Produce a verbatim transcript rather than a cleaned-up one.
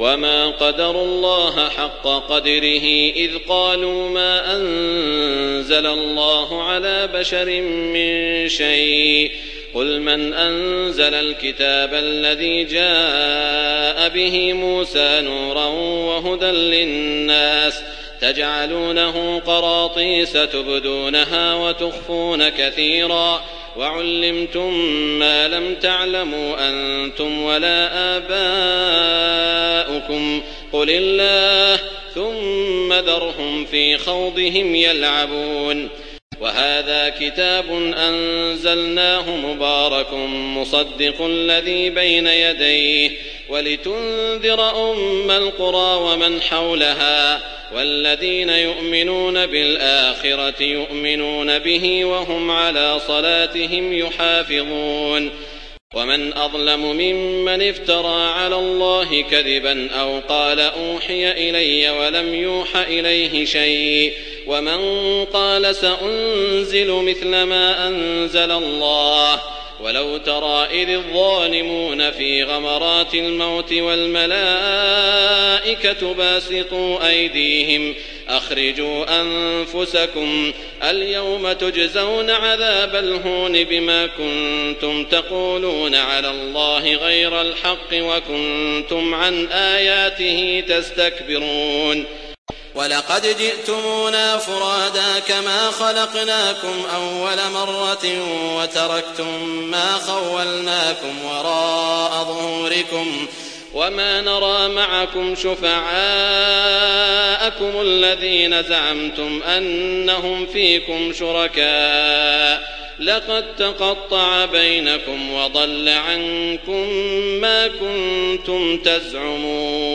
وما قدروا الله حق قدره إذ قالوا ما أنزل الله على بشر من شيء قل من أنزل الكتاب الذي جاء به موسى نورا وهدى للناس تجعلونه قراطيس تبدونها وتخفون كثيرا وعلمتم ما لم تعلموا أنتم ولا آباؤكم قل الله ثم ذرهم في خوضهم يلعبون وهذا كتاب أنزلناه مبارك مصدق الذي بين يديه ولتنذر أم القرى ومن حولها والذين يؤمنون بالآخرة يؤمنون به وهم على صلاتهم يحافظون ومن أظلم ممن افترى على الله كذبا أو قال أوحي إلي ولم يوح إليه شيء ومن قال سأنزل مثل ما أنزل الله ولو ترى إذ الظالمون في غمرات الموت والملائكة باسطوا أيديهم أخرجوا أنفسكم اليوم تجزون عذاب الهون بما كنتم تقولون على الله غير الحق وكنتم عن آياته تستكبرون ولقد جئتمونا فرادا كما خلقناكم أول مرة وتركتم ما خولناكم وراء ظهوركم وما نرى معكم شفعاءكم الذين زعمتم أنهم فيكم شركاء لقد تقطع بينكم وضل عنكم ما كنتم تزعمون